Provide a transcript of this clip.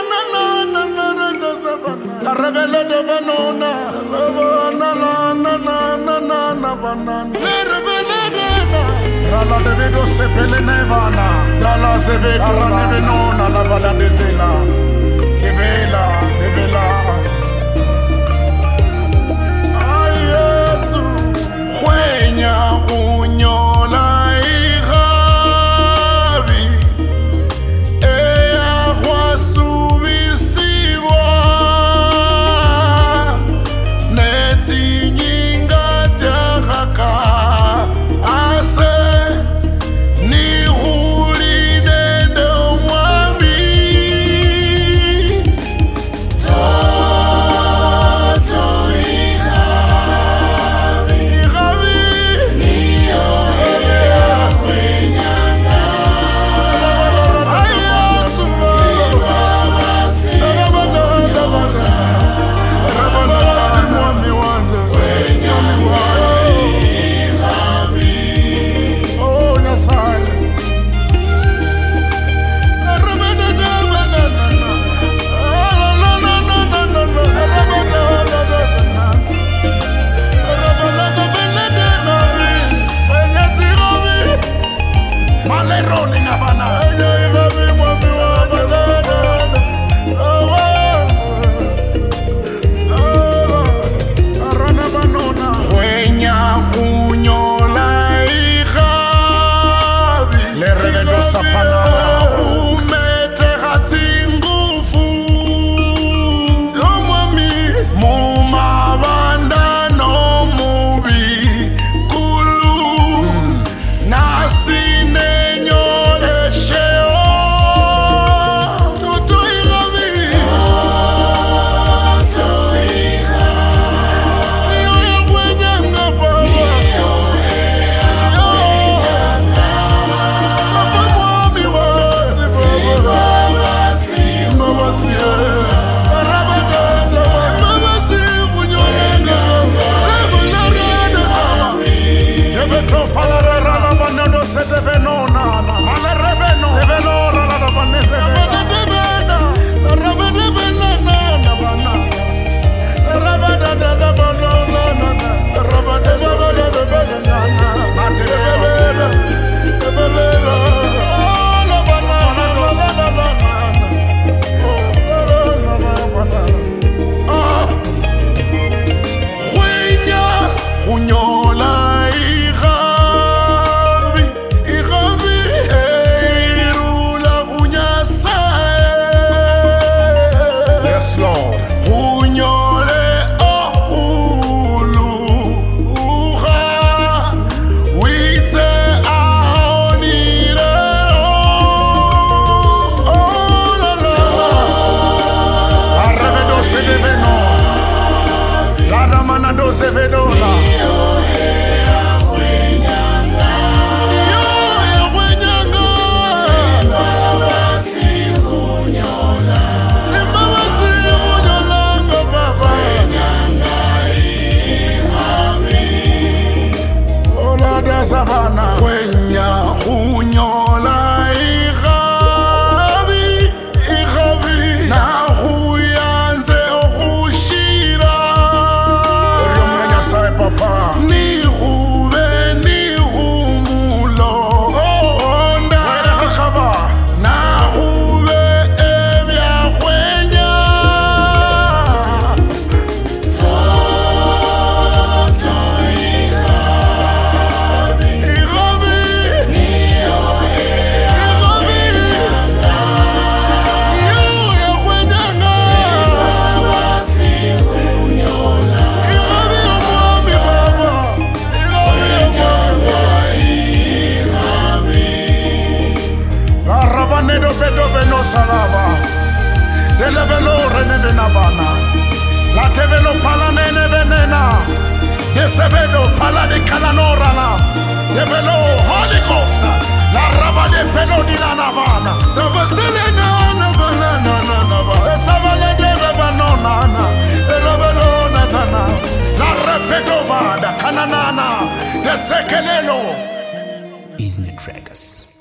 La rebelle de Benona, le rebelle de Rala de Vedo Sepele Nevana, Dalla Zevedo, Rala Venona, la Vala de Zela, de Vela, de Vela. Ay, Jesús, Jueña, Uñola y Javi, ella Juasu. Savana, Jueña, Juñola y Javi, na Juyanze o Jushira, Oriomenya sai papa, ni Jube, ni Jumulo, Onda, Java, na Jube, Evia Jueña, Salava, de levelo renevena bana, la tevelo pala nene venena, de sevedo pala de calanorana, de velo Holy Ghost, la raba de pelo di la navana, de vaselena na banana, de savale de banana, de revelo nazana, la repetova da cananana, de sekelelo. Isn't it Trackers?